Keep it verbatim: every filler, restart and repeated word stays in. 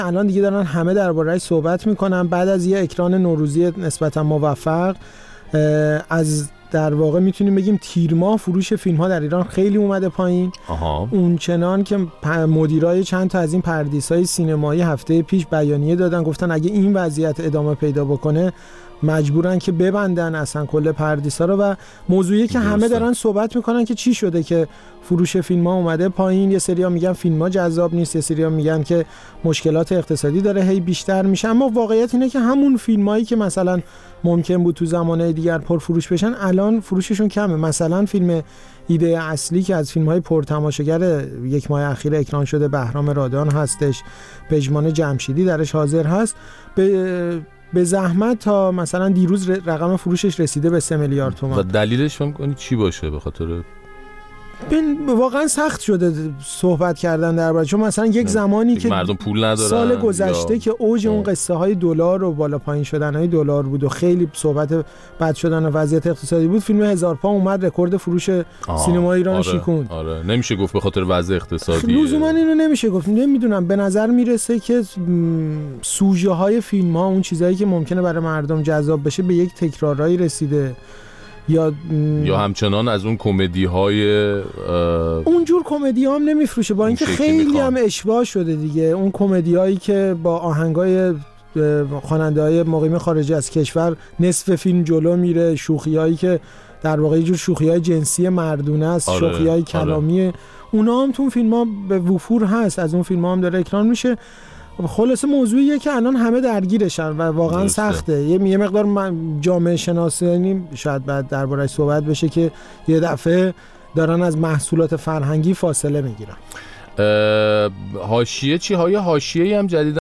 الان دیگه دارن همه درباره‌اش صحبت میکنن بعد از یه اکران نوروزی نسبتا موفق. از در واقع میتونیم بگیم تیر ماه فروش فیلم ها در ایران خیلی اومده پایین. آها. اون چنان که مدیرای چند تا از این پردیسای سینمایی هفته پیش بیانیه دادن، گفتن اگه این وضعیت ادامه پیدا بکنه مجبورن که ببندن اصلا کل پردیسا رو. و موضوعی که همه دارن صحبت میکنن که چی شده که فروش فیلم ها اومده پایین. یه سری ها میگن فیلم ها جذاب نیست، یه سری ها میگن که مشکلات اقتصادی داره هی بیشتر میشه. اما واقعیت اینه که همون فیلم هایی که مثلا ممکن بود تو زمانه دیگر پر فروش بشن الان فروششون کمه. مثلا فیلم ایده اصلی که از فیلم های پرتماشاگر یک ماه اخیر اکران شده بهرام رادان هستش، پژمان جمشیدی درش حاضر هست، به به زحمت تا مثلا دیروز رقم فروشش رسیده به سه میلیارد تومان. و دلیلش فهم کنی چی باشه؟ به خاطر واقعا سخت شده صحبت کردن درباره، چون مثلا یک زمانی که مردم پول ندارن، سال گذشته یا... که اوج اون قصه های دلار و بالا پایین شدن های دلار بود و خیلی صحبت بد شدن وضعیت اقتصادی بود، فیلم هزار پا اومد رکورد فروش سینما ایران آره، شیکوند. آره نمیشه گفت به خاطر وضع اقتصادی، لزوما اینو نمیشه گفت. نمیدونم، به نظر میرسه که سوژه های فیلم ها، اون چیزایی که ممکنه برای مردم جذاب بشه، به یک تکرارایی رسیده یا یا همچنان از اون کمدی های اونجور کمدی ها هم نمیفروشه، با اینکه خیلی میخوام. هم اشباع شده دیگه. اون کمدی هایی که با آهنگای خواننده های مقیم خارج از کشور نصف فیلم جلو میره، شوخی هایی که در واقع یه جور شوخی های جنسی مردونه است، آره، شوخی های کلامی، آره. اونا هم تو فیلم ها به وفور هست، از اون فیلم ها هم داره اکران میشه. خلاصه موضوعیه که الان همه درگیرشن و واقعا درسته. سخته. یه یه مقدار جامعه شناسی شاید بعد درباره‌اش صحبت بشه که یه دفعه دارن از محصولات فرهنگی فاصله میگیرن. حاشیه چی های حاشیه‌ای هم جدید